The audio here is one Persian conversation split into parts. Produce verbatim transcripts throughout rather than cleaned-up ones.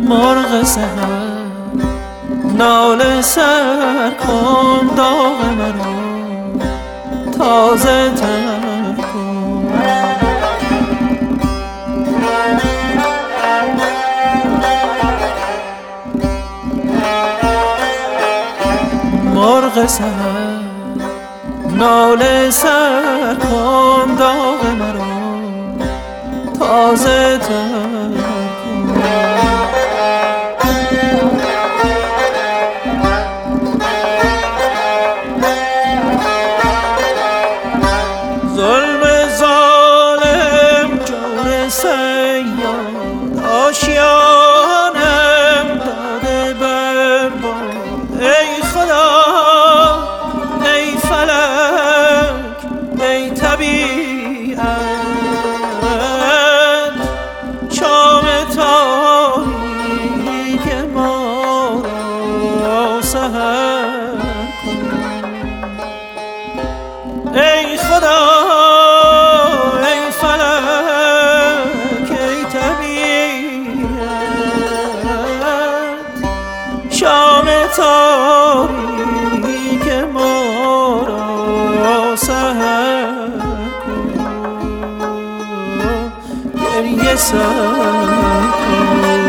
مرغ سحر ناله سر کن، داغ مرا تازه تر کن. مرغ سحر ناله سر کن، داغ مرا تازه تر کن. ظلم ظالم جور سیاد آشیانم داده برباد. ای خدا ای فلک ای طبیعت، شام تاریک ما را سحر کن. ای خدا ای فلک ای طبیعت، شام تاریک ما را سحر کن. گریه سر کن.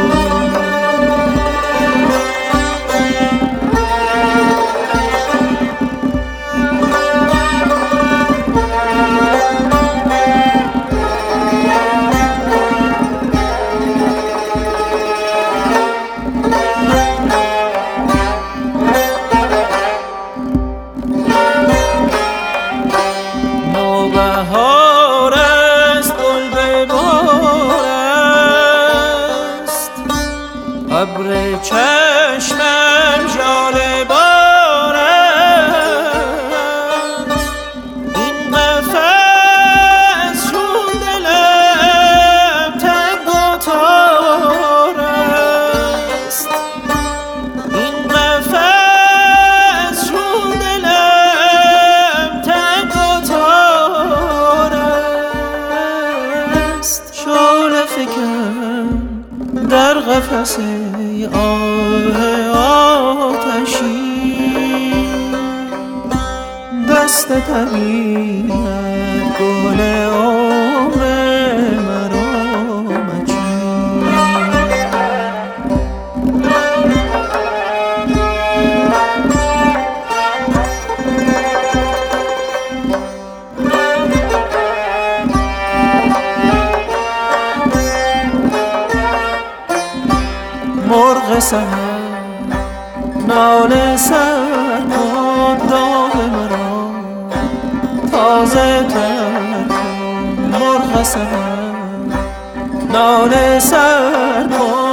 بهار است گل به بار است، ابر چشمم ژاله بار است. این قفس چون دلم تنگ و تار است. این قفس چون دلم تنگ و تار است. شعله فکن در قفس آه آتشی، دست طبیعت گل عمر مرا مچین. مرغ سحر ناله سر کن، داغ مرا تازه تر کن. مرغ سحر ناله سر کن،